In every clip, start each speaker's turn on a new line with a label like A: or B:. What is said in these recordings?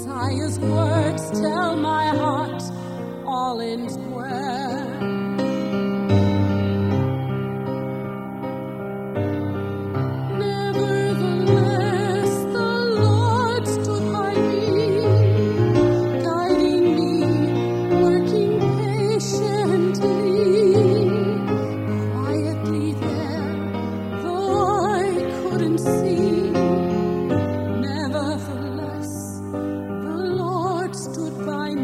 A: Messiah's words tell my heart all is well. Nevertheless, the Lord stood by me, guiding me, working patiently, quietly there, though I couldn't see. Nevertheless, the Lord stood by me.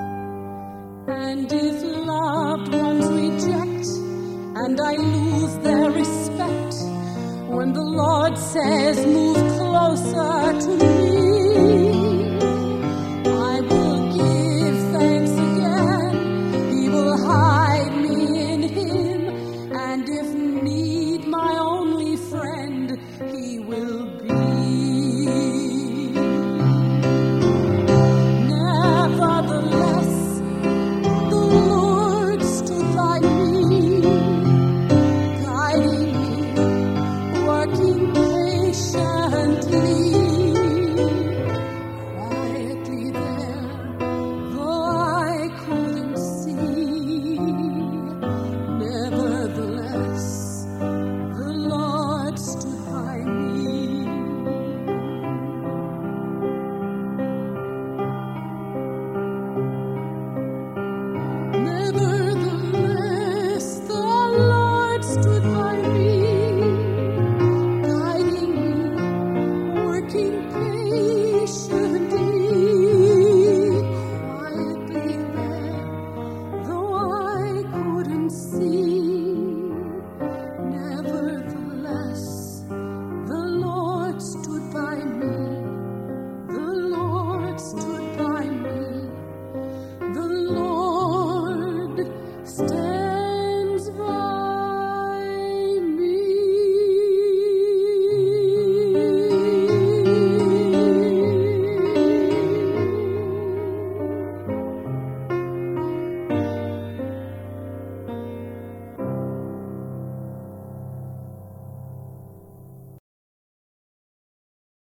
A: And if loved ones reject, and I lose them,